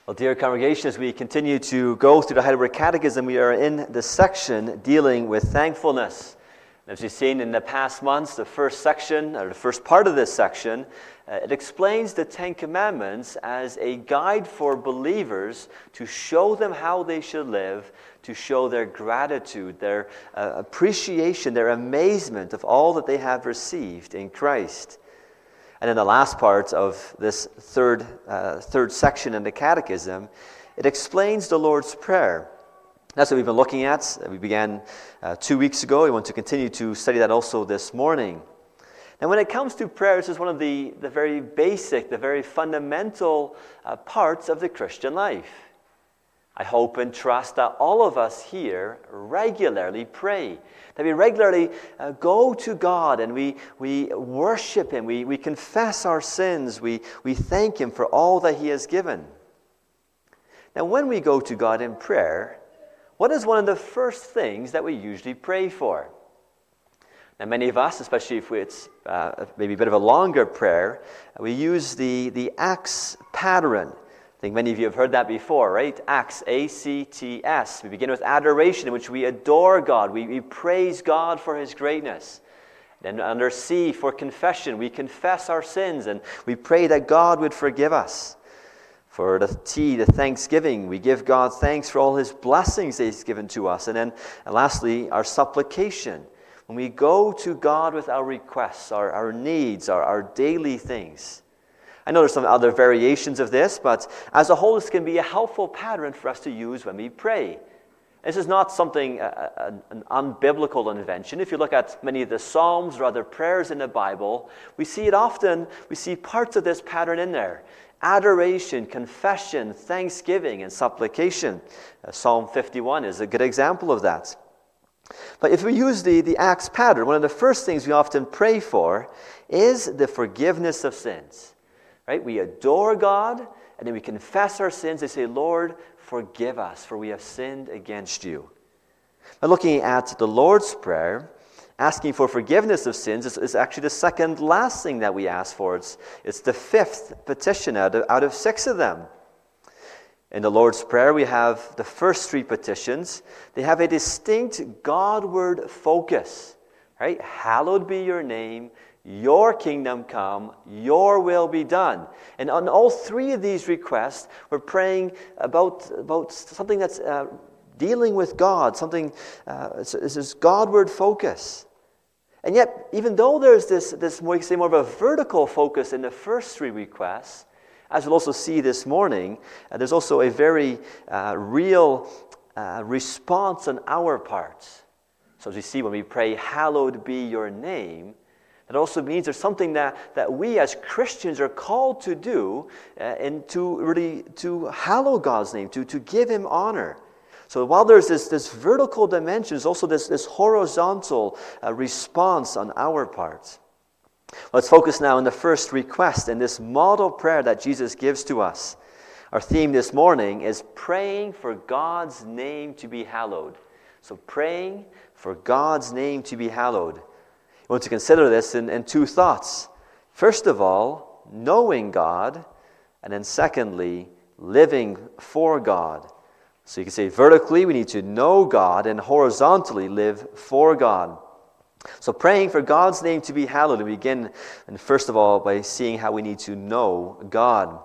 Well, dear congregation, as we continue to go through the Heidelberg Catechism, we are in the section dealing with thankfulness. As we've seen in the past months, the first section, or the first part of this section, it explains the Ten Commandments as a guide for believers to show them how they should live, to show their gratitude, their appreciation, their amazement of all that they have received in Christ. And in the last part of this third section in the Catechism, it explains the Lord's Prayer. That's what we've been looking at. We began 2 weeks ago. We want to continue to study that also this morning. Now, when it comes to prayer, this is one of the very basic, the very fundamental parts of the Christian life. I hope and trust that all of us here regularly pray, that we regularly go to God and we worship Him, we confess our sins, we thank Him for all that He has given. Now, when we go to God in prayer, what is one of the first things that we usually pray for? Now, many of us, especially if it's maybe a bit of a longer prayer, we use the Acts pattern. I think many of you have heard that before, right? Acts, A-C-T-S. We begin with adoration, in which we adore God. We praise God for His greatness. Then under C, for confession, we confess our sins and we pray that God would forgive us. For the T, the thanksgiving, we give God thanks for all His blessings that He's given to us. And then lastly, our supplication. When we go to God with our requests, our needs, our daily things. I know there's some other variations of this, but as a whole, this can be a helpful pattern for us to use when we pray. This is not something, an unbiblical invention. If you look at many of the Psalms or other prayers in the Bible, we see it often, we see parts of this pattern in there. Adoration, confession, thanksgiving, and supplication. Psalm 51 is a good example of that. But if we use the Acts pattern, one of the first things we often pray for is the forgiveness of sins. Right? We adore God, and then we confess our sins. They say, Lord, forgive us, for we have sinned against you. Now, looking at the Lord's Prayer, asking for forgiveness of sins is actually the second last thing that we ask for. It's the fifth petition out of 6 of them. In the Lord's Prayer, we have the first 3 petitions. They have a distinct Godward focus. Right? Hallowed be your name. Your kingdom come, your will be done. And on all 3 of these requests, we're praying about something that's dealing with God, something, this is Godward focus. And yet, even though there's this more of a vertical focus in the first 3 requests, as we'll also see this morning, there's also a very real response on our part. So as we see when we pray, hallowed be your name, it also means there's something that we as Christians are called to do and to hallow God's name, to give Him honor. So while there's this vertical dimension, there's also this horizontal response on our part. Let's focus now on the first request in this model prayer that Jesus gives to us. Our theme this morning is praying for God's name to be hallowed. So praying for God's name to be hallowed. We want to consider this in 2 thoughts. First of all, knowing God, and then secondly, living for God. So you can say vertically, we need to know God, and horizontally live for God. So praying for God's name to be hallowed, we begin, and first of all, by seeing how we need to know God.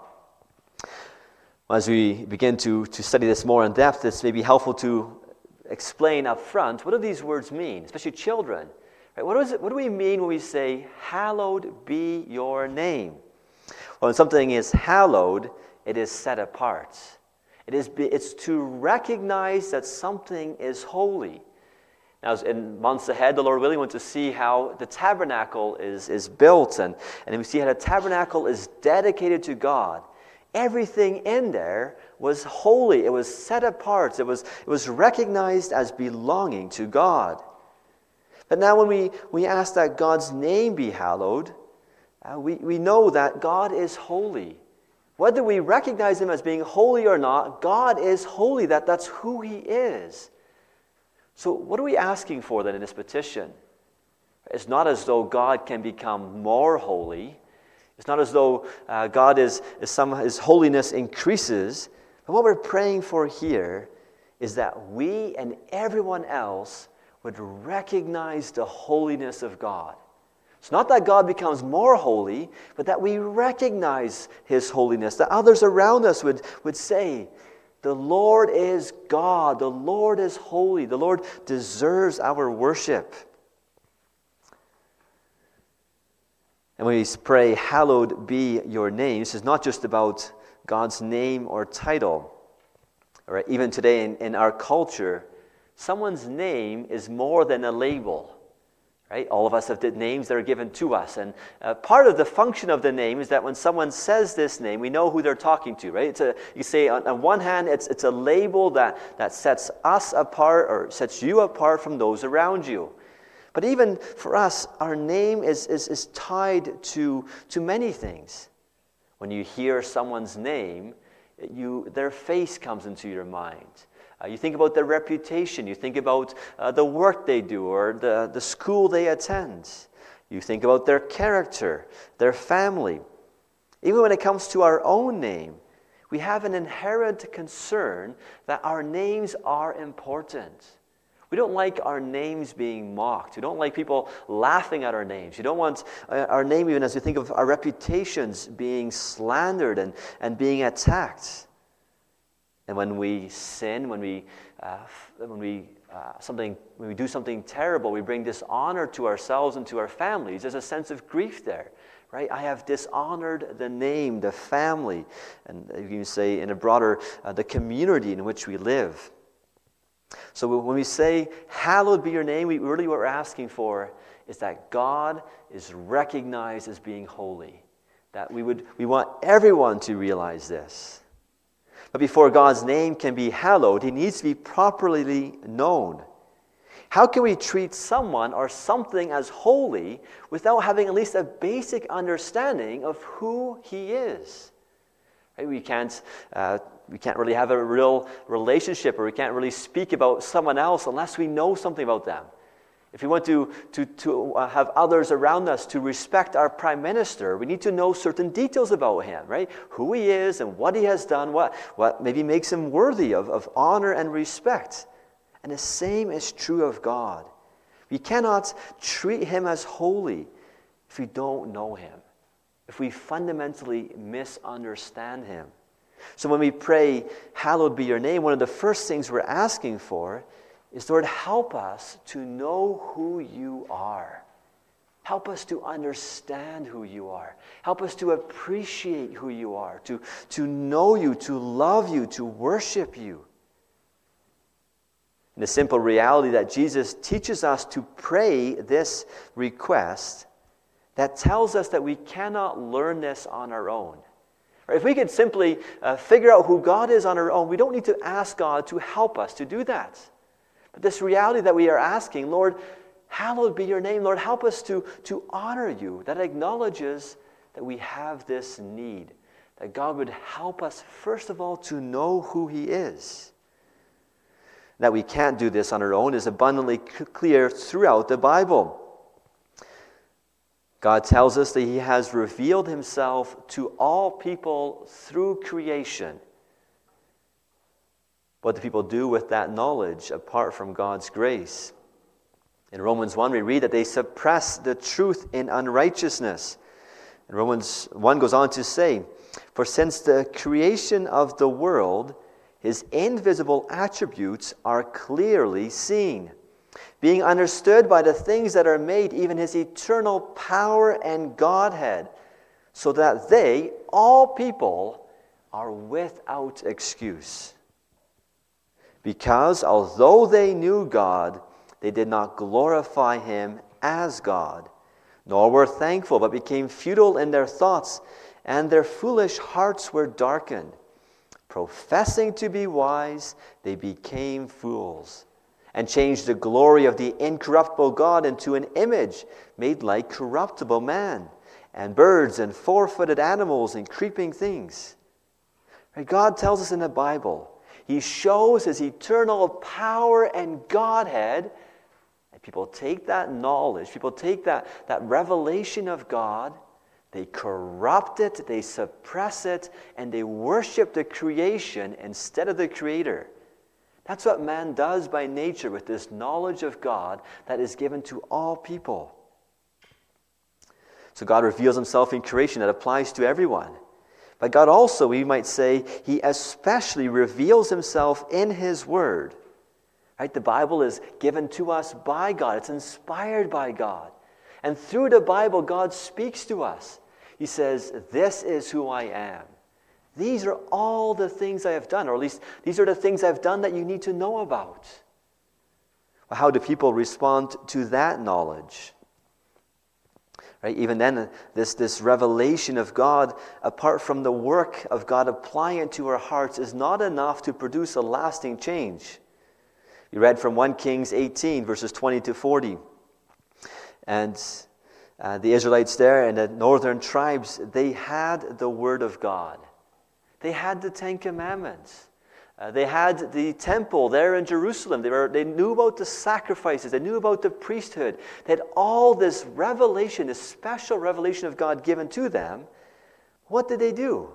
As we begin to study this more in depth, it's maybe helpful to explain up front, what do these words mean, especially children? Right? What do we mean when we say, hallowed be your name? Well, when something is hallowed, it is set apart. It's to recognize that something is holy. Now, in months ahead, the Lord willing, we want to see how the tabernacle is built, and we see how the tabernacle is dedicated to God. Everything in there was holy. It was set apart. It was recognized as belonging to God. But now when we ask that God's name be hallowed, we know that God is holy. Whether we recognize Him as being holy or not, God is holy. That's who He is. So what are we asking for then in this petition? It's not as though God can become more holy. It's not as though His holiness increases, And what we're praying for here is that we and everyone else would recognize the holiness of God. It's not that God becomes more holy, but that we recognize His holiness, that others around us would say, the Lord is God, the Lord is holy, the Lord deserves our worship. And when we pray, hallowed be your name, this is not just about God's name or title. Right? Even today in our culture, someone's name is more than a label. Right? All of us have names that are given to us. And part of the function of the name is that when someone says this name, we know who they're talking to. Right? You say, on one hand, it's a label that sets us apart or sets you apart from those around you. But even for us, our name is tied to many things. When you hear someone's name, their face comes into your mind. You think about their reputation. You think about the work they do or the school they attend. You think about their character, their family. Even when it comes to our own name, we have an inherent concern that our names are important. We don't like our names being mocked. We don't like people laughing at our names. We don't want our name, even as we think of our reputations, being slandered and being attacked. And when we sin, when we do something terrible, we bring dishonor to ourselves and to our families. There's a sense of grief there, right? I have dishonored the name, the family, and you can say in a broader, the community in which we live. So when we say, hallowed be your name, what we're asking for is that God is recognized as being holy. That we want everyone to realize this. But before God's name can be hallowed, He needs to be properly known. How can we treat someone or something as holy without having at least a basic understanding of who He is? Right? We can't really have a real relationship, or we can't really speak about someone else unless we know something about them. If we want to have others around us to respect our Prime Minister, we need to know certain details about him, right? Who he is and what he has done, what maybe makes him worthy of honor and respect. And the same is true of God. We cannot treat Him as holy if we don't know Him, if we fundamentally misunderstand Him. So when we pray, hallowed be your name, one of the first things we're asking for is, Lord, help us to know who you are. Help us to understand who you are. Help us to appreciate who you are, to know you, to love you, to worship you. And the simple reality that Jesus teaches us to pray this request, that tells us that we cannot learn this on our own. If we could simply figure out who God is on our own, we don't need to ask God to help us to do that. But this reality that we are asking, Lord, hallowed be your name. Lord, help us to honor you. That acknowledges that we have this need. That God would help us, first of all, to know who He is. That we can't do this on our own is abundantly clear throughout the Bible. God tells us that He has revealed Himself to all people through creation. What do people do with that knowledge apart from God's grace? In Romans 1, we read that they suppress the truth in unrighteousness. And Romans 1 goes on to say, for since the creation of the world, His invisible attributes are clearly seen, being understood by the things that are made, even His eternal power and Godhead, so that they, all people, are without excuse. Because although they knew God, they did not glorify Him as God, nor were thankful, but became futile in their thoughts, and their foolish hearts were darkened. Professing to be wise, they became fools, and changed the glory of the incorruptible God into an image made like corruptible man, and birds and four-footed animals and creeping things. Right? God tells us in the Bible, He shows His eternal power and Godhead, and people take that knowledge, people take that revelation of God They corrupt it, they suppress it, and they worship the creation instead of the Creator. That's what man does by nature with this knowledge of God that is given to all people. So God reveals himself in creation. That applies to everyone. But God also, we might say, he especially reveals himself in his word. Right? The Bible is given to us by God. It's inspired by God. And through the Bible, God speaks to us. He says, this is who I am. These are all the things I have done, or at least these are the things I've done that you need to know about. Well, how do people respond to that knowledge? Right? Even then, this revelation of God, apart from the work of God applying it to our hearts, is not enough to produce a lasting change. We read from 1 Kings 18, verses 20 to 40. And the Israelites there and the northern tribes, they had the Word of God. They had the Ten Commandments. They had the temple there in Jerusalem. They knew about the sacrifices. They knew about the priesthood. They had all this revelation, this special revelation of God given to them. What did they do?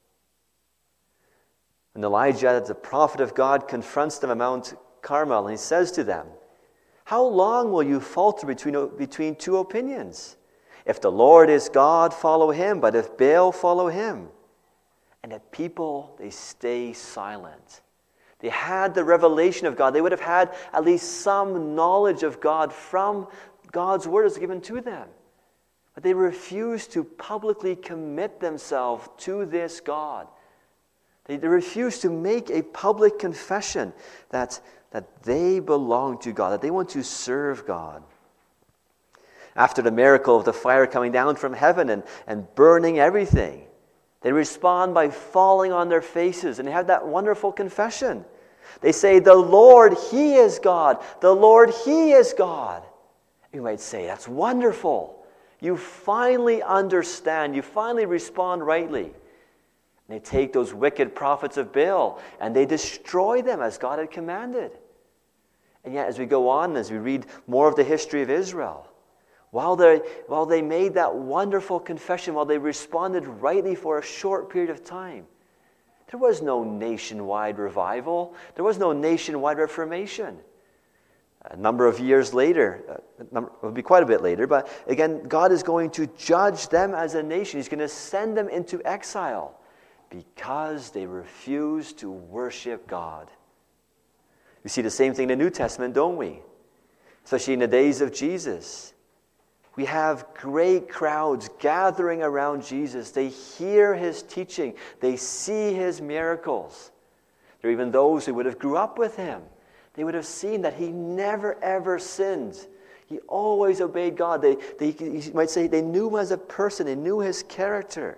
When Elijah, the prophet of God, confronts them at Mount Carmel, and he says to them, how long will you falter between two opinions? If the Lord is God, follow him, but if Baal, follow him. And the people, they stay silent. They had the revelation of God. They would have had at least some knowledge of God from God's word as given to them. But they refused to publicly commit themselves to this God. They refused to make a public confession that they belong to God, that they want to serve God. After the miracle of the fire coming down from heaven and burning everything, they respond by falling on their faces, and they have that wonderful confession. They say, the Lord, he is God. The Lord, he is God. You might say, that's wonderful. You finally understand. You finally respond rightly. And they take those wicked prophets of Baal, and they destroy them as God had commanded. And yet, as we go on, as we read more of the history of Israel, while they made that wonderful confession, while they responded rightly for a short period of time, there was no nationwide revival. There was no nationwide reformation. A number of years later, it will be quite a bit later, but again, God is going to judge them as a nation. He's going to send them into exile because they refuse to worship God. We see the same thing in the New Testament, don't we? Especially in the days of Jesus. We have great crowds gathering around Jesus. They hear his teaching. They see his miracles. There are even those who would have grew up with him. They would have seen that he never ever sinned. He always obeyed God. You might say they knew him as a person. They knew his character.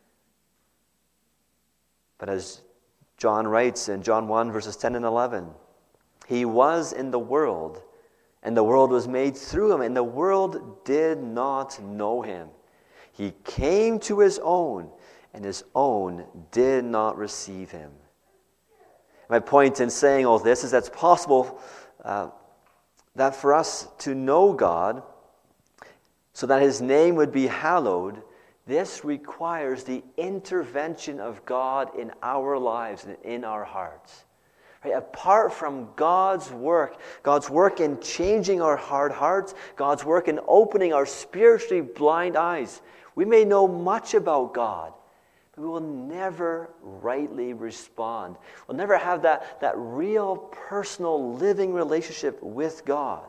But as John writes in John 1, verses 10 and 11, he was in the world, and the world was made through him, and the world did not know him. He came to his own, and his own did not receive him. My point in saying all this is that it's possible that for us to know God, so that his name would be hallowed, this requires the intervention of God in our lives and in our hearts. Right? Apart from God's work in changing our hard hearts, God's work in opening our spiritually blind eyes, we may know much about God, but we will never rightly respond. We'll never have that real, personal, living relationship with God.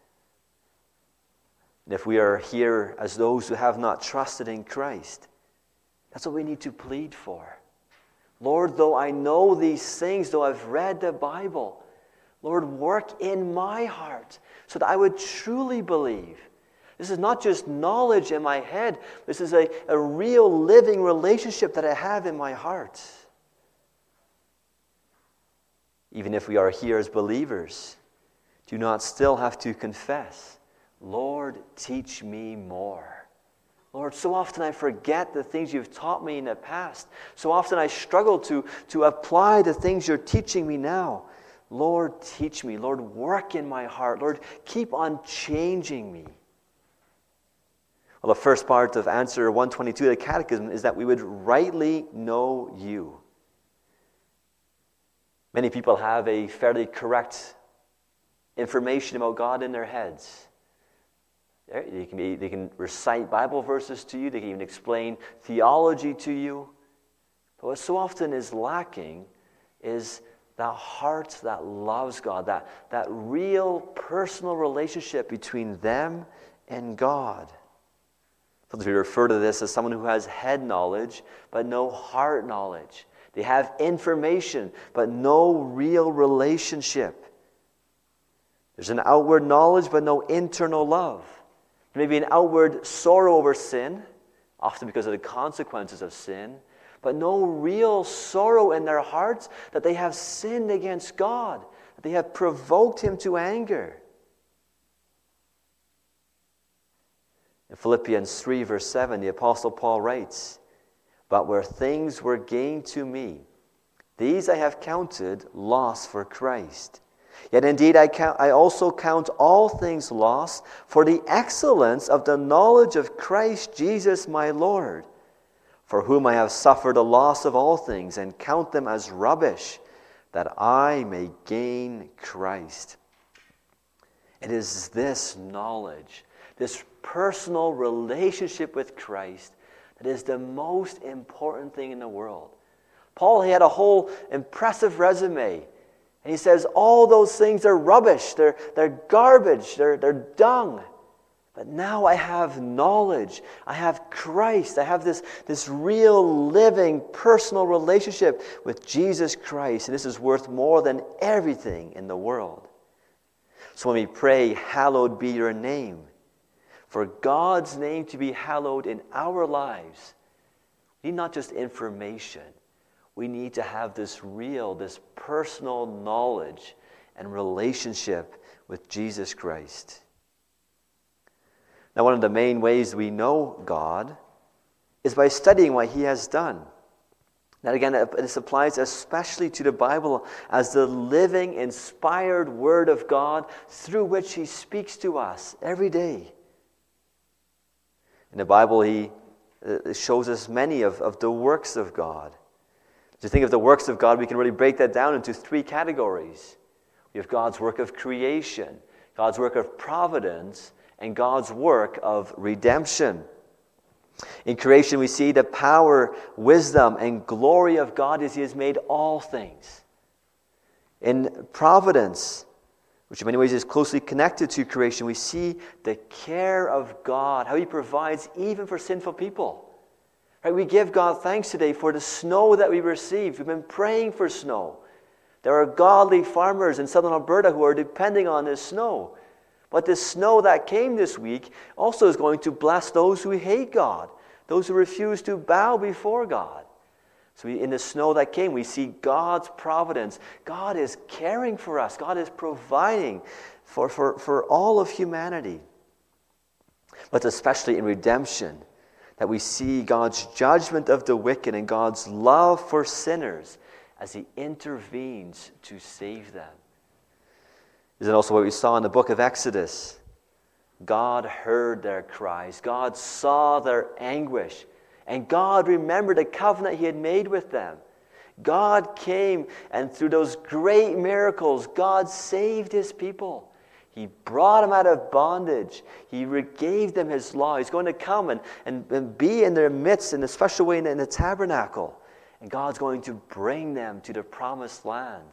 And if we are here as those who have not trusted in Christ, that's what we need to plead for. Lord, though I know these things, though I've read the Bible, Lord, work in my heart so that I would truly believe. This is not just knowledge in my head. This is a real living relationship that I have in my heart. Even if we are here as believers, do not still have to confess, Lord, teach me more. Lord, so often I forget the things you've taught me in the past. So often I struggle to apply the things you're teaching me now. Lord, teach me. Lord, work in my heart. Lord, keep on changing me. Well, the first part of answer 122 of the Catechism is that we would rightly know you. Many people have a fairly correct information about God in their heads. They can recite Bible verses to you. They can even explain theology to you. But what so often is lacking is that heart that loves God, that real personal relationship between them and God. Sometimes we refer to this as someone who has head knowledge, but no heart knowledge. They have information, but no real relationship. There's an outward knowledge, but no internal love. Maybe an outward sorrow over sin, often because of the consequences of sin, but no real sorrow in their hearts that they have sinned against God, that they have provoked Him to anger. In Philippians 3, verse 7, the Apostle Paul writes, "But where things were gained to me, these I have counted loss for Christ. Yet indeed I also count all things loss for the excellence of the knowledge of Christ Jesus my Lord, for whom I have suffered the loss of all things, and count them as rubbish, that I may gain Christ." It is this knowledge, this personal relationship with Christ, that is the most important thing in the world. Paul, he had a whole impressive resume. And he says all those things are rubbish, they're garbage, they're dung. But now I have knowledge, I have Christ, I have this real living personal relationship with Jesus Christ. And this is worth more than everything in the world. So when we pray, "Hallowed be your name," for God's name to be hallowed in our lives, we need not just information. We need to have this real, this personal knowledge and relationship with Jesus Christ. Now, one of the main ways we know God is by studying what He has done. Now, again, this applies especially to the Bible as the living, inspired Word of God through which He speaks to us every day. In the Bible, He shows us many of the works of God. To think of the works of God, we can really break that down into three categories. We have God's work of creation, God's work of providence, and God's work of redemption. In creation, we see the power, wisdom, and glory of God as He has made all things. In providence, which in many ways is closely connected to creation, we see the care of God, how He provides even for sinful people. Right, we give God thanks today for the snow that we received. We've been praying for snow. There are godly farmers in southern Alberta who are depending on this snow. But the snow that came this week also is going to bless those who hate God, those who refuse to bow before God. So in the snow that came, we see God's providence. God is caring for us. God is providing for all of humanity. But especially in redemption, that we see God's judgment of the wicked and God's love for sinners as He intervenes to save them. Is it also what we saw in the book of Exodus? God heard their cries. God saw their anguish. And God remembered the covenant He had made with them. God came, and through those great miracles, God saved His people. He brought them out of bondage. He gave them His law. He's going to come and be in their midst in a special way in the tabernacle. And God's going to bring them to the promised land.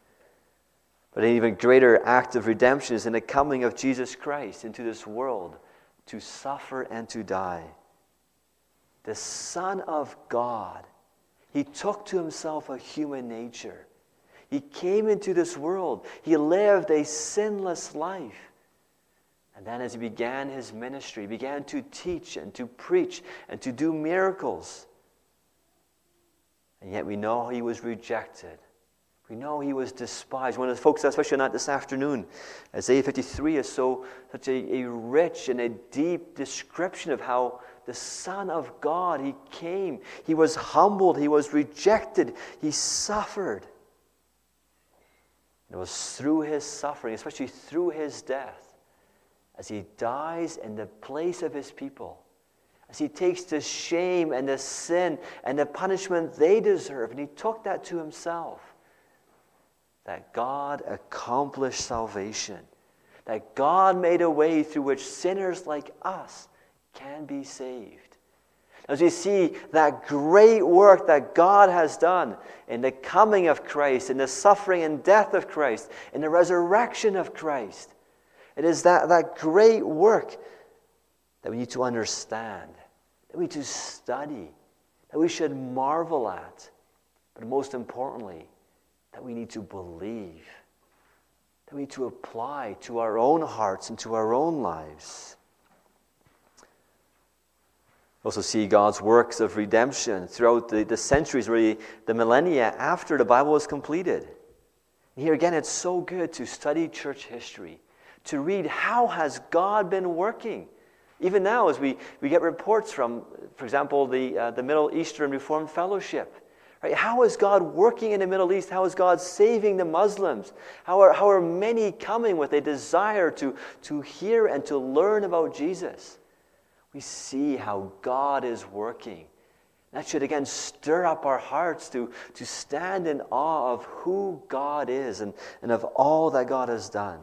But an even greater act of redemption is in the coming of Jesus Christ into this world to suffer and to die. The Son of God, He took to Himself a human nature. He came into this world. He lived a sinless life. And then as He began His ministry, He began to teach and to preach and to do miracles. And yet we know He was rejected. We know He was despised. One of the folks, especially not this afternoon, Isaiah 53 is such a rich and a deep description of how the Son of God, He came. He was humbled. He was rejected. He suffered. It was through His suffering, especially through His death, as He dies in the place of His people, as he takes the shame and the sin and the punishment they deserve, and he took that to himself. That God accomplished salvation. That God made a way through which sinners like us can be saved. As we see that great work that God has done in the coming of Christ, in the suffering and death of Christ, in the resurrection of Christ, it is that great work that we need to understand, that we need to study, that we should marvel at, but most importantly, that we need to believe, that we need to apply to our own hearts and to our own lives. We also see God's works of redemption throughout the centuries, really the millennia after the Bible was completed. And here again, it's so good to study church history, to read how has God been working. Even now, as we get reports from, for example, the Middle Eastern Reformed Fellowship, right? How is God working in the Middle East? How is God saving the Muslims? How are many coming with a desire to hear and to learn about Jesus? We see how God is working. That should again stir up our hearts to stand in awe of who God is and of all that God has done.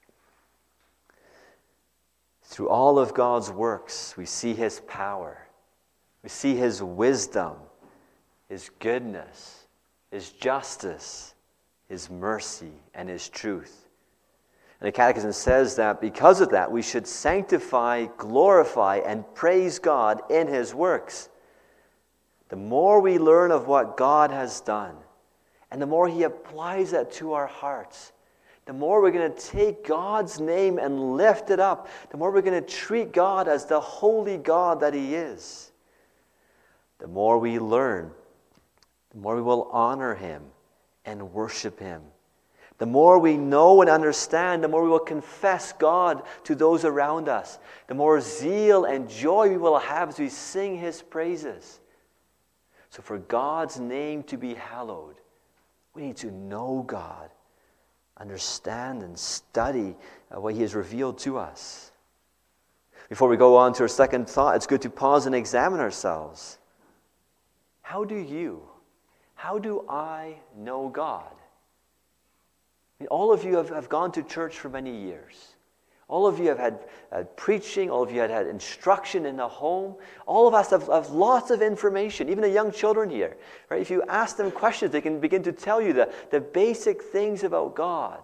Through all of God's works, we see his power. We see his wisdom, his goodness, his justice, his mercy, and his truth. And the Catechism says that because of that, we should sanctify, glorify, and praise God in his works. The more we learn of what God has done, and the more he applies that to our hearts, the more we're going to take God's name and lift it up, the more we're going to treat God as the holy God that he is. The more we learn, the more we will honor him and worship him. The more we know and understand, the more we will confess God to those around us. The more zeal and joy we will have as we sing his praises. So for God's name to be hallowed, we need to know God, understand and study what he has revealed to us. Before we go on to our second thought, it's good to pause and examine ourselves. How do I know God? I mean, all of you have gone to church for many years. All of you have had preaching. All of you have had instruction in the home. All of us have lots of information, even the young children here. Right? If you ask them questions, they can begin to tell you the basic things about God.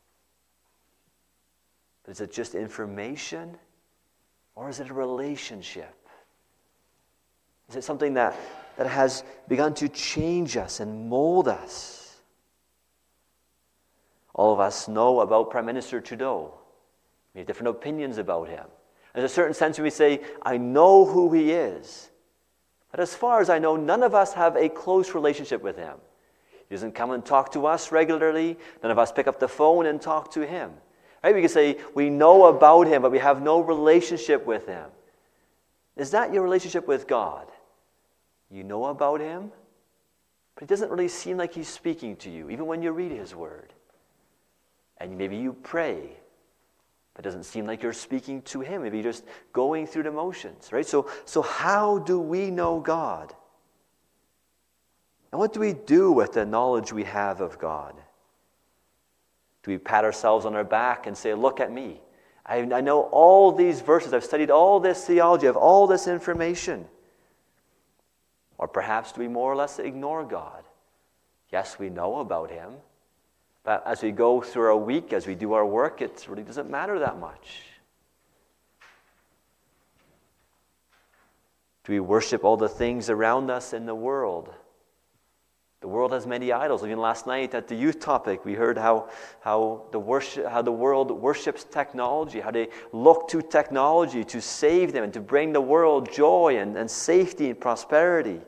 But is it just information, or is it a relationship? Is it something that has begun to change us and mold us? All of us know about Prime Minister Trudeau. We have different opinions about him. There's a certain sense when we say, I know who he is. But as far as I know, none of us have a close relationship with him. He doesn't come and talk to us regularly. None of us pick up the phone and talk to him. Right? We can say we know about him, but we have no relationship with him. Is that your relationship with God? You know about him, but it doesn't really seem like he's speaking to you, even when you read his word. And maybe you pray, but it doesn't seem like you're speaking to him. Maybe you're just going through the motions, right? So how do we know God? And what do we do with the knowledge we have of God? Do we pat ourselves on our back and say, look at me. I know all these verses. I've studied all this theology. I have all this information. Or perhaps do we more or less ignore God? Yes, we know about him. But as we go through our week, as we do our work, it really doesn't matter that much. Do we worship all the things around us in the world? The world has many idols. Even last night at the youth topic, we heard how the world worships technology, how they look to technology to save them and to bring the world joy and safety and prosperity.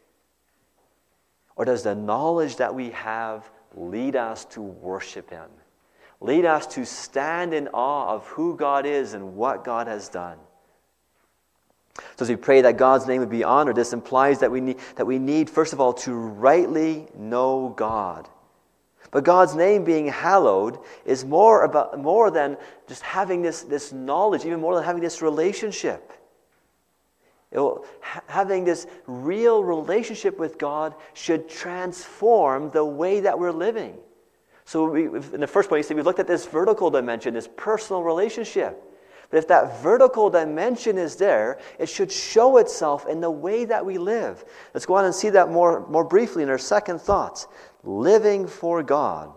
Or does the knowledge that we have lead us to worship him? Lead us to stand in awe of who God is and what God has done. So as we pray that God's name would be honored, this implies that we need, first of all, to rightly know God. But God's name being hallowed is more than just having this knowledge, even more than having this relationship. Having this real relationship with God should transform the way that we're living. So in the first point, we've looked at this vertical dimension, this personal relationship. But if that vertical dimension is there, it should show itself in the way that we live. Let's go on and see that more briefly in our second thought. Living for God.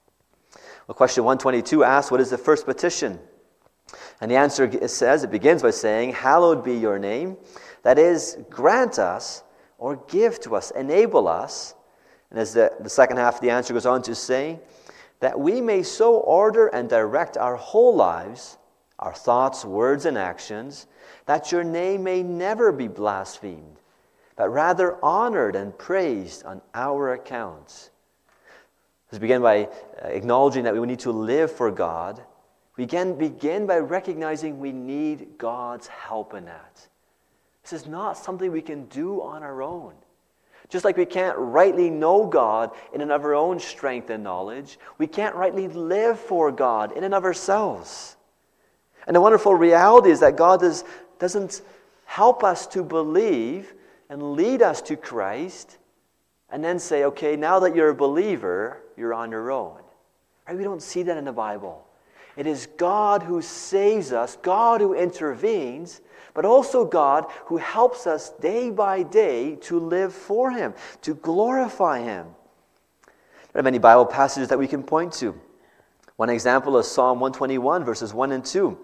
Well, question 122 asks, what is the first petition? And the answer it begins by saying, hallowed be your name. That is, grant us or give to us, enable us. And as the second half of the answer goes on to say, that we may so order and direct our whole lives, our thoughts, words, and actions, that your name may never be blasphemed, but rather honored and praised on our accounts. Let's begin by acknowledging that we need to live for God. We can begin by recognizing we need God's help in that. This is not something we can do on our own. Just like we can't rightly know God in and of our own strength and knowledge, we can't rightly live for God in and of ourselves. And the wonderful reality is that God doesn't help us to believe and lead us to Christ and then say, okay, now that you're a believer, you're on your own. Right? We don't see that in the Bible. It is God who saves us, God who intervenes, but also God who helps us day by day to live for Him, to glorify Him. There are many Bible passages that we can point to. One example is Psalm 121, verses 1 and 2.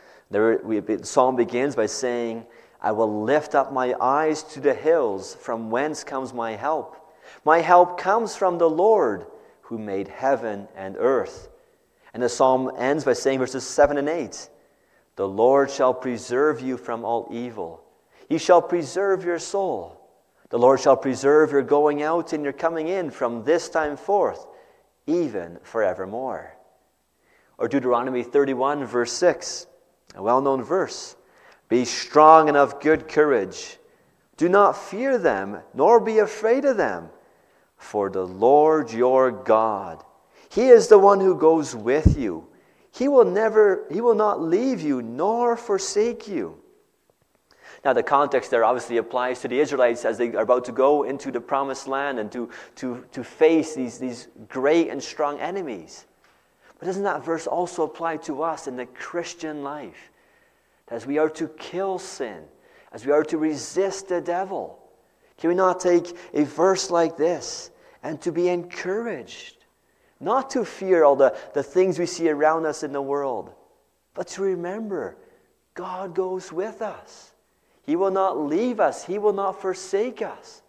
The psalm begins by saying, I will lift up my eyes to the hills, from whence comes my help. My help comes from the Lord, who made heaven and earth. And the psalm ends by saying, verses 7 and 8, the Lord shall preserve you from all evil. He shall preserve your soul. The Lord shall preserve your going out and your coming in from this time forth, even forevermore. Or Deuteronomy 31, verse 6, a well-known verse. Be strong and of good courage. Do not fear them, nor be afraid of them. For the Lord your God, He is the one who goes with you. He will not leave you nor forsake you. Now the context there obviously applies to the Israelites as they are about to go into the promised land and to face these great and strong enemies. But doesn't that verse also apply to us in the Christian life? As we are to kill sin, as we are to resist the devil. Can we not take a verse like this and to be encouraged? Not to fear all the things we see around us in the world, but to remember God goes with us. He will not leave us. He will not forsake us.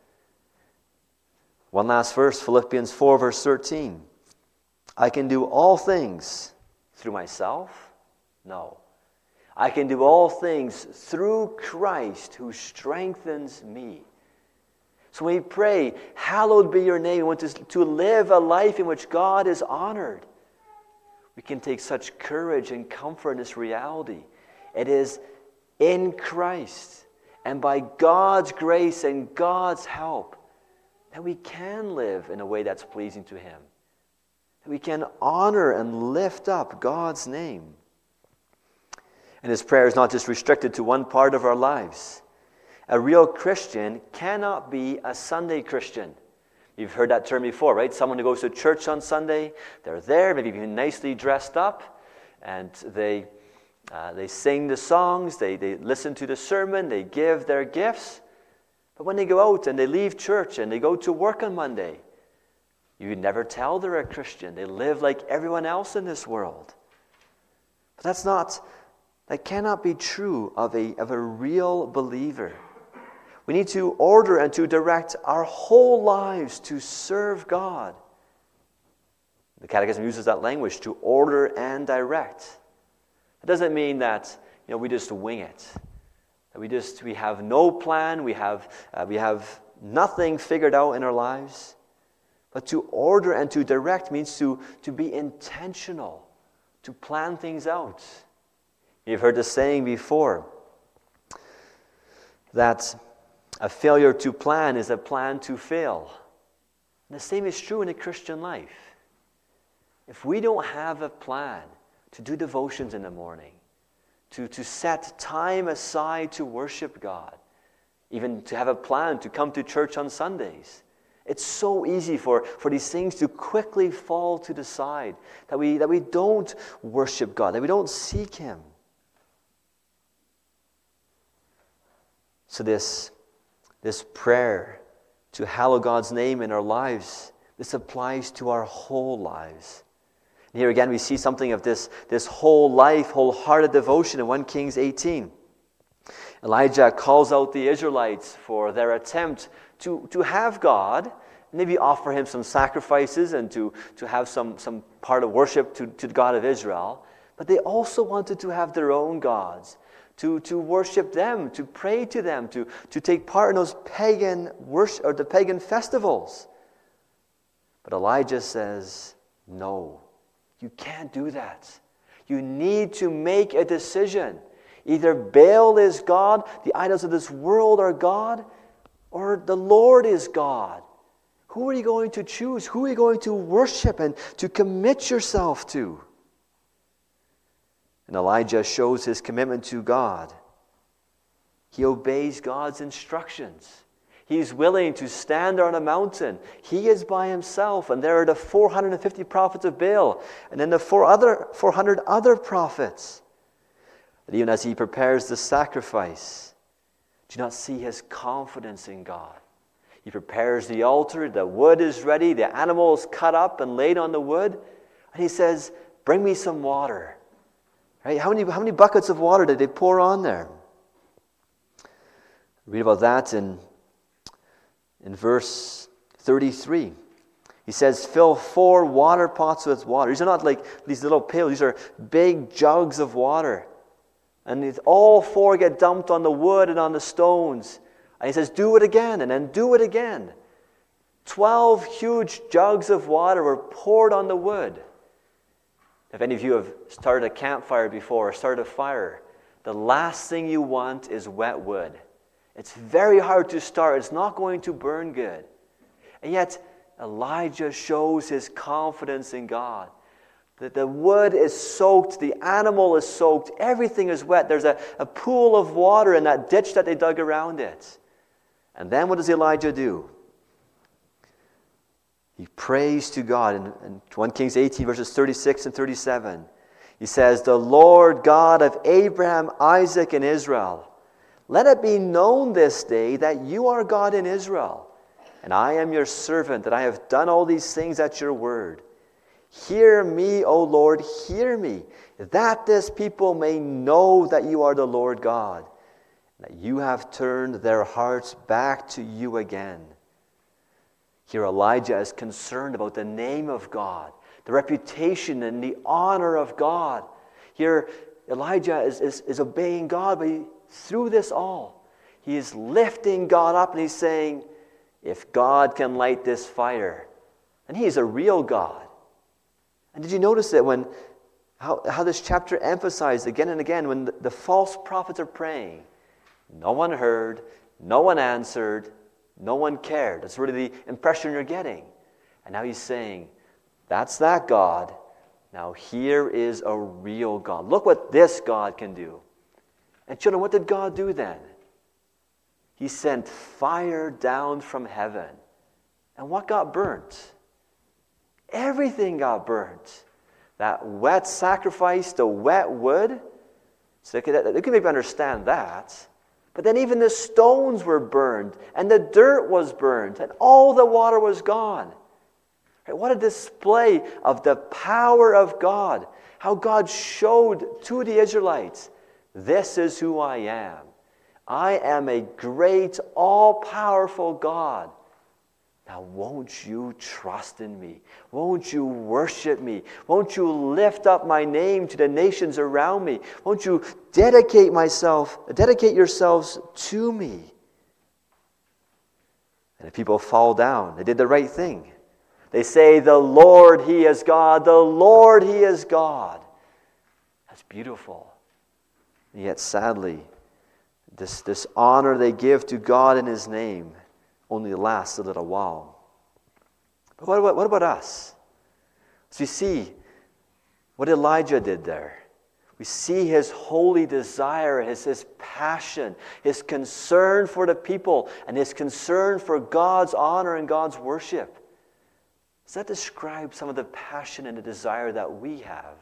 One last verse, Philippians 4, verse 13. I can do all things through myself? No. I can do all things through Christ who strengthens me. So when we pray, hallowed be your name, we want to live a life in which God is honored. We can take such courage and comfort in this reality. It is in Christ and by God's grace and God's help that we can live in a way that's pleasing to Him. That we can honor and lift up God's name. And this prayer is not just restricted to one part of our lives. A real Christian cannot be a Sunday Christian. You've heard that term before, right? Someone who goes to church on Sunday, they're there, maybe even nicely dressed up, and they sing the songs, they listen to the sermon, they give their gifts. But when they go out and they leave church and they go to work on Monday, you never tell they're a Christian. They live like everyone else in this world. But that cannot be true of a real believer. We need to order and to direct our whole lives to serve God. The Catechism uses that language, to order and direct. It doesn't mean that we just wing it. That we have no plan, we have nothing figured out in our lives. But to order and to direct means to be intentional, to plan things out. You've heard the saying before that a failure to plan is a plan to fail. And the same is true in the Christian life. If we don't have a plan to do devotions in the morning, to set time aside to worship God, even to have a plan to come to church on Sundays. It's so easy for these things to quickly fall to the side, that we don't worship God, that we don't seek Him. So this prayer to hallow God's name in our lives, this applies to our whole lives. And here again we see something of this whole life, wholehearted devotion in 1 Kings 18. Elijah calls out the Israelites for their attempt to have God, maybe offer Him some sacrifices and to have some part of worship to the God of Israel. But they also wanted to have their own gods, to worship them, to pray to them, to take part in those pagan worship or the pagan festivals. But Elijah says, no, you can't do that. You need to make a decision. Either Baal is God, the idols of this world are God, or the Lord is God. Who are you going to choose? Who are you going to worship and to commit yourself to? And Elijah shows his commitment to God. He obeys God's instructions. He's willing to stand on a mountain. He is by himself, and there are the 450 prophets of Baal, and then the 400 other prophets. And even as he prepares the sacrifice, do you not see his confidence in God? He prepares the altar, the wood is ready, the animal is cut up and laid on the wood, and he says, bring me some water. Right? How many buckets of water did they pour on there? Read about that in verse 33. He says, fill 4 water pots with water. These are not like these little pails. These are big jugs of water. And all 4 get dumped on the wood and on the stones. And he says, do it again, and then do it again. 12 huge jugs of water were poured on the wood. If any of you have started a campfire before or started a fire, the last thing you want is wet wood. It's very hard to start. It's not going to burn good. And yet, Elijah shows his confidence in God. That the wood is soaked, the animal is soaked, everything is wet. There's a pool of water in that ditch that they dug around it. And then what does Elijah do? He prays to God in 1 Kings 18, verses 36 and 37. He says, the Lord God of Abraham, Isaac, and Israel, let it be known this day that you are God in Israel, and I am your servant, that I have done all these things at your word. Hear me, O Lord, hear me, that this people may know that you are the Lord God, that you have turned their hearts back to you again. Here Elijah is concerned about the name of God, the reputation and the honor of God. Here Elijah is obeying God, but through this all, he is lifting God up and he's saying, if God can light this fire, and he is a real God. And did you notice that how this chapter emphasized again and again when the false prophets are praying, no one heard, no one answered, no one cared. That's really the impression you're getting. And now he's saying, that's that God. Now here is a real God. Look what this God can do. And children, what did God do then? He sent fire down from heaven. And what got burnt? Everything got burnt. That wet sacrifice, the wet wood, so they could maybe understand that. But then even the stones were burned, and the dirt was burned, and all the water was gone. Right? What a display of the power of God. How God showed to the Israelites, this is who I am. I am a great, all-powerful God. Now, won't you trust in me? Won't you worship me? Won't you lift up my name to the nations around me? Won't you dedicate yourselves to me? And if people fall down, they did the right thing. They say, the Lord, He is God. The Lord, He is God. That's beautiful. And yet, sadly, this honor they give to God in His name only lasts a little while. But what about us? So you see what Elijah did there. We see his holy desire, his passion, his concern for the people, and his concern for God's honor and God's worship. Does that describe some of the passion and the desire that we have?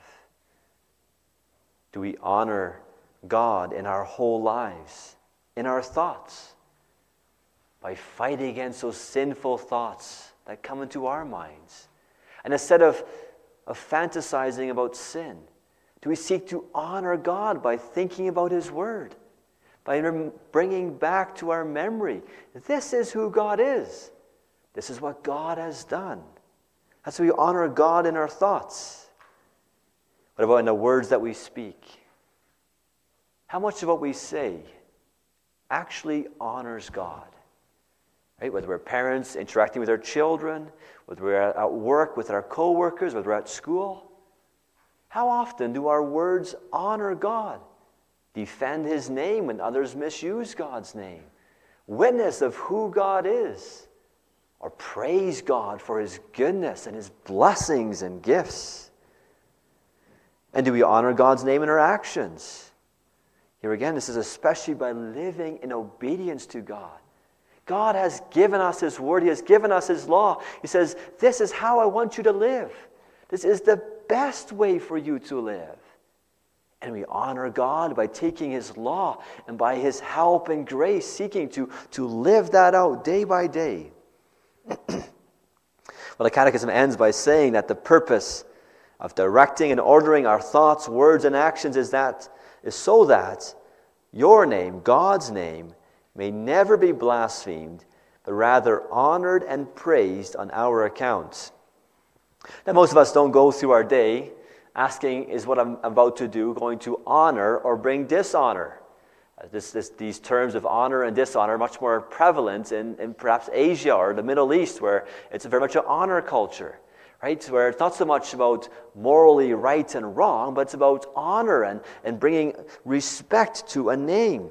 Do we honor God in our whole lives, in our thoughts, by fighting against those sinful thoughts that come into our minds? And instead of fantasizing about sin, do we seek to honor God by thinking about his word, by bringing back to our memory, this is who God is. This is what God has done. That's how we honor God in our thoughts. What about in the words that we speak? How much of what we say actually honors God? Right? Whether we're parents interacting with our children, whether we're at work with our co-workers, whether we're at school, how often do our words honor God? Defend his name when others misuse God's name? Witness of who God is? Or praise God for his goodness and his blessings and gifts? And do we honor God's name in our actions? Here again, this is especially by living in obedience to God. God has given us his word. He has given us his law. He says, this is how I want you to live. This is the best way for you to live. And we honor God by taking his law and by his help and grace, seeking to live that out day by day. Well, the Catechism ends by saying that the purpose of directing and ordering our thoughts, words, and actions is so that your name, God's name, may never be blasphemed, but rather honored and praised on our account. Now, most of us don't go through our day asking, is what I'm about to do going to honor or bring dishonor? These terms of honor and dishonor are much more prevalent in perhaps Asia or the Middle East, where it's very much an honor culture, right? Where it's not so much about morally right and wrong, but it's about honor and bringing respect to a name.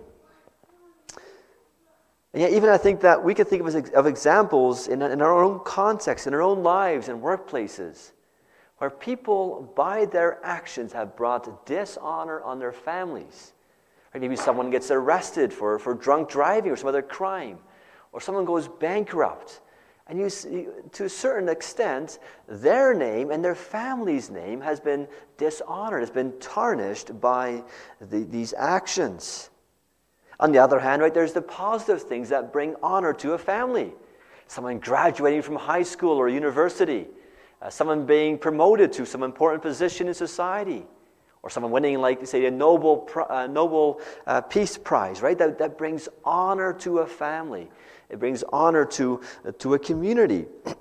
And yet, even I think that we could think of examples in our own context, in our own lives and workplaces, where people, by their actions, have brought dishonor on their families. Or maybe someone gets arrested for drunk driving or some other crime, or someone goes bankrupt. And you see, to a certain extent, their name and their family's name has been dishonored, has been tarnished by these actions. On the other hand, right, there's the positive things that bring honor to a family. Someone graduating from high school or university, someone being promoted to some important position in society, or someone winning, like, say, a Nobel Peace Prize, right? That brings honor to a family. It brings honor to a community.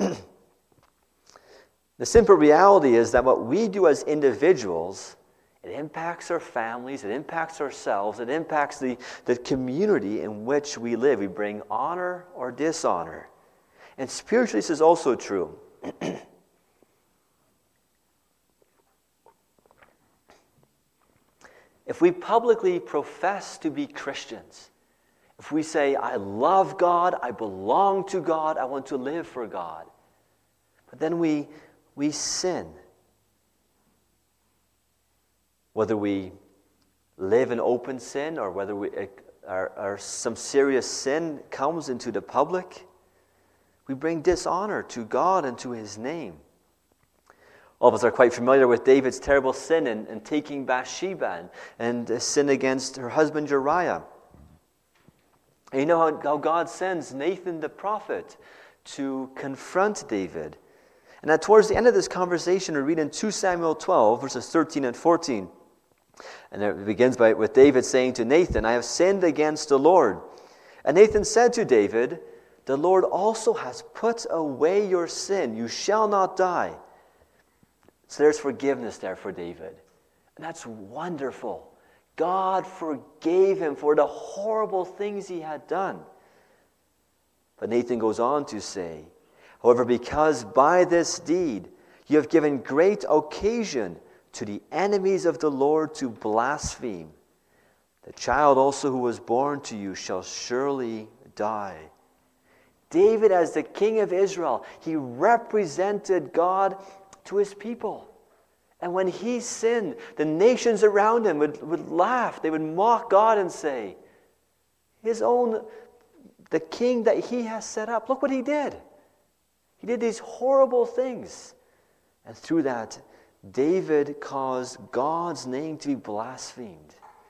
The simple reality is that what we do as individuals, it impacts our families, it impacts ourselves, it impacts the community in which we live. We bring honor or dishonor. And spiritually, this is also true. If we publicly profess to be Christians, if we say, I love God, I belong to God, I want to live for God, but then we sin, whether we live in open sin or whether some serious sin comes into the public, we bring dishonor to God and to his name. All of us are quite familiar with David's terrible sin in taking Bathsheba and sin against her husband Uriah. And you know how God sends Nathan the prophet to confront David. And that towards the end of this conversation, we read in 2 Samuel 12, verses 13 and 14. And it begins with David saying to Nathan, I have sinned against the Lord. And Nathan said to David, the Lord also has put away your sin. You shall not die. So there's forgiveness there for David. And that's wonderful. God forgave him for the horrible things he had done. But Nathan goes on to say, however, because by this deed you have given great occasion to the enemies of the Lord to blaspheme, the child also who was born to you shall surely die. David, as the king of Israel, he represented God to his people. And when he sinned, the nations around him would laugh. They would mock God and say, the king that he has set up, look what he did. He did these horrible things. And through that, David caused God's name to be blasphemed.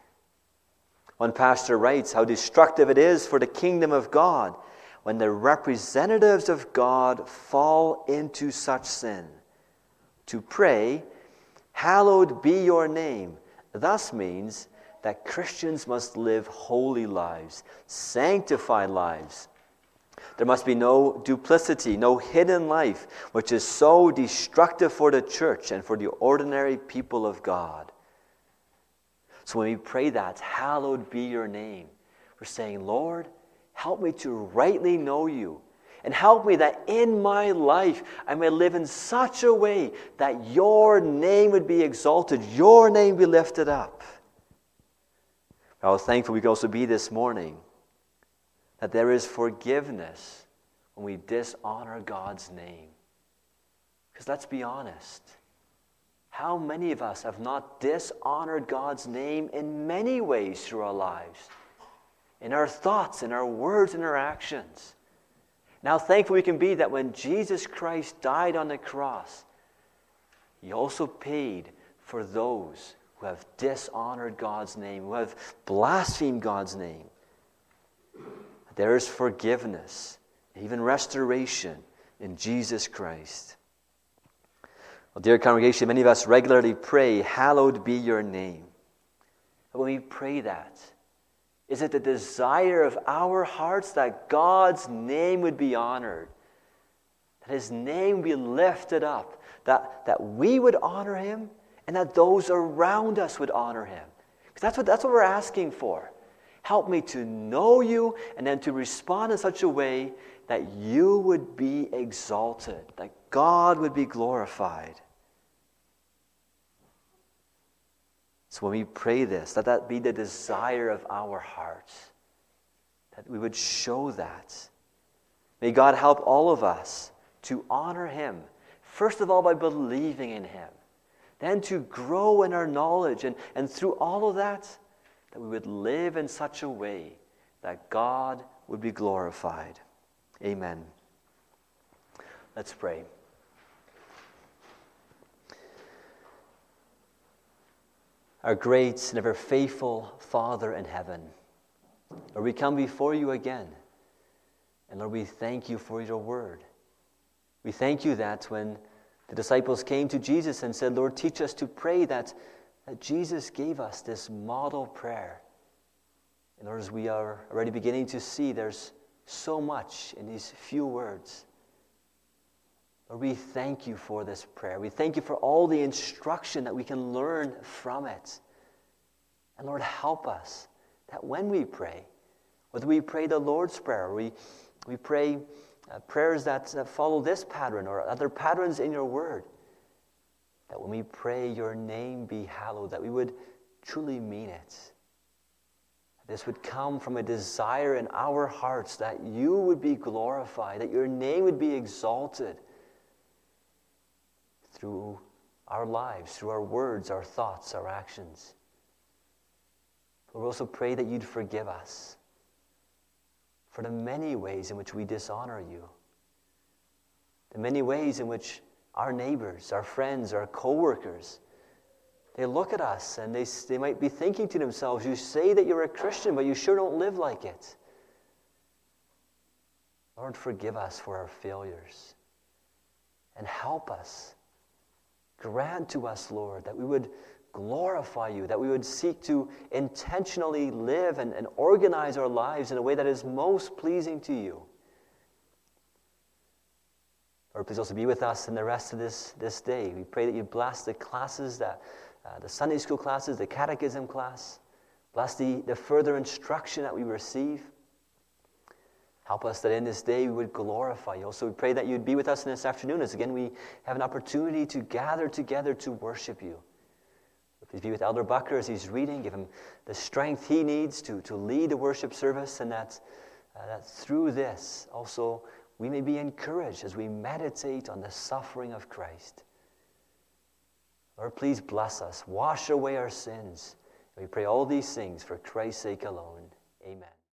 One pastor writes how destructive it is for the kingdom of God when the representatives of God fall into such sin. To pray, "Hallowed be your name," thus means that Christians must live holy lives, sanctified lives. There must be no duplicity, no hidden life, which is so destructive for the church and for the ordinary people of God. So when we pray that, "Hallowed be your name," we're saying, "Lord, help me to rightly know you, and help me that in my life I may live in such a way that your name would be exalted, your name be lifted up." How thankful we can also be this morning that there is forgiveness when we dishonor God's name. Because let's be honest, how many of us have not dishonored God's name in many ways through our lives? In our thoughts, in our words, in our actions. Now thankful we can be that when Jesus Christ died on the cross, he also paid for those who have dishonored God's name, who have blasphemed God's name. There is forgiveness, even restoration in Jesus Christ. Well, dear congregation, many of us regularly pray, "Hallowed be your name." And when we pray that, is it the desire of our hearts that God's name would be honored, that his name be lifted up, that we would honor him, and that those around us would honor him? Because that's what we're asking for. Help me to know you and then to respond in such a way that you would be exalted, that God would be glorified. So when we pray this, let that be the desire of our hearts, that we would show that. May God help all of us to honor him, first of all by believing in him, then to grow in our knowledge, and through all of that we would live in such a way that God would be glorified. Amen. Let's pray. Our great and ever faithful Father in heaven, Lord, we come before you again. And Lord, we thank you for your word. We thank you that when the disciples came to Jesus and said, "Lord, teach us to pray," that Jesus gave us this model prayer. And Lord, as we are already beginning to see, there's so much in these few words. Lord, we thank you for this prayer. We thank you for all the instruction that we can learn from it. And Lord, help us that when we pray, whether we pray the Lord's Prayer, we pray prayers that follow this pattern or other patterns in your word, that when we pray your name be hallowed, that we would truly mean it. This would come from a desire in our hearts that you would be glorified, that your name would be exalted through our lives, through our words, our thoughts, our actions. But we also pray that you'd forgive us for the many ways in which we dishonor you, the many ways in which our neighbors, our friends, our co-workers, they look at us and they might be thinking to themselves, "You say that you're a Christian, but you sure don't live like it." Lord, forgive us for our failures and help us. Grant to us, Lord, that we would glorify you, that we would seek to intentionally live and organize our lives in a way that is most pleasing to you. Lord, please also be with us in the rest of this day. We pray that you bless the classes, the Sunday school classes, the catechism class. Bless the further instruction that we receive. Help us that in this day we would glorify you. Also, we pray that you'd be with us in this afternoon as again we have an opportunity to gather together to worship you. Please be with Elder Bucker as he's reading. Give him the strength he needs to lead the worship service, and that through this also we may be encouraged as we meditate on the suffering of Christ. Lord, please bless us. Wash away our sins. We pray all these things for Christ's sake alone. Amen.